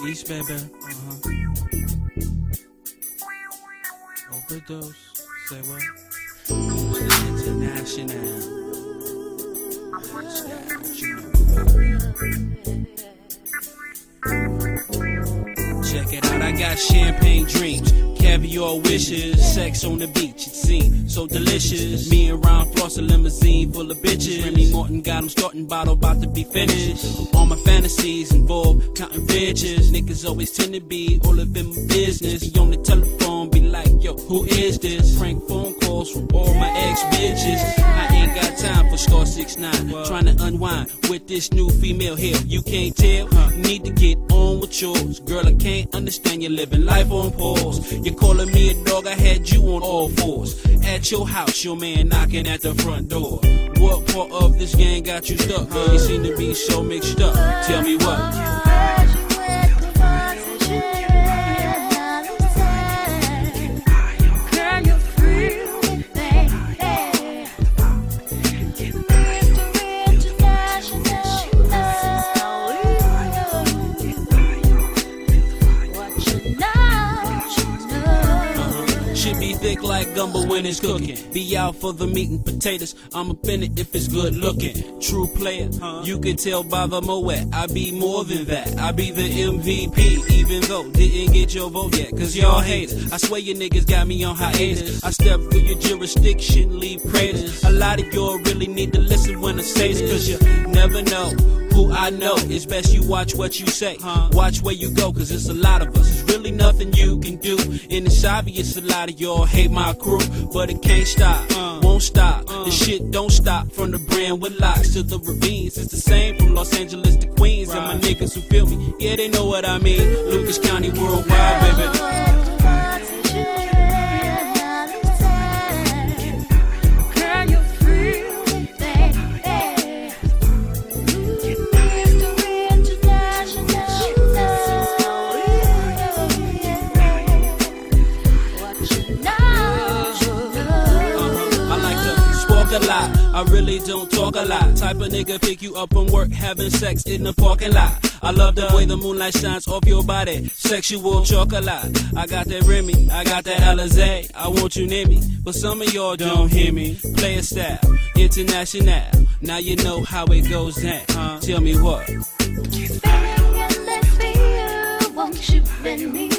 East, baby. Overdose. Say what? International. Check it out, I got champagne dreams, caviar wishes, sex on the beach, it seems so delicious. Me and Ron floss a limousine full of bitches. Remy Martin got 'em starting, bottle about to be finished. All my fantasies involve counting riches. Niggas always tend to be all up in my business. Be on the telephone, be like, yo, who is this? Prank phone calls from all my ex-bitches. I ain't got time for star 6ix9ine. Trying to unwind with this new female here. You can't tell, you need to get on with yours. Girl, I can't understand you living life on pause. You're calling me a dog, I had you on all fours. At your house, your man knocking at the front door. What part of this gang got you stuck? You seem to be so mixed up. Tell me what? Thick like gumbo when it's cooking. Be out for the meat and potatoes. I'm up in it if it's good looking. True player, you can tell by the Moet. I be more than that. I be the MVP, even though didn't get your vote yet. Cause y'all haters. I swear you niggas got me on hiatus. I step through your jurisdiction, leave craters. A lot of y'all really need to listen when I say this. Cause you never know who I know. It's best you watch what you say. Watch where you go, cause it's a lot of us. There's really nothing you can do. And it's obvious a lot of y'all hate my crew, but it can't stop, won't stop. The shit don't stop. From the brand with locks to the ravines. It's the same from Los Angeles to Queens. And my niggas who feel me, yeah, they know what I mean. Lucas County worldwide, baby. I really don't talk a lot. Type of nigga pick you up from work, having sex in the parking lot. I love the way the moonlight shines off your body. Sexual chocolate. I got that Remy, I got that Alizé. I want you near me, but some of y'all don't hear me. Player style, international. Now you know how it goes down. Tell me what? Baby, let's be you. Won't you let me?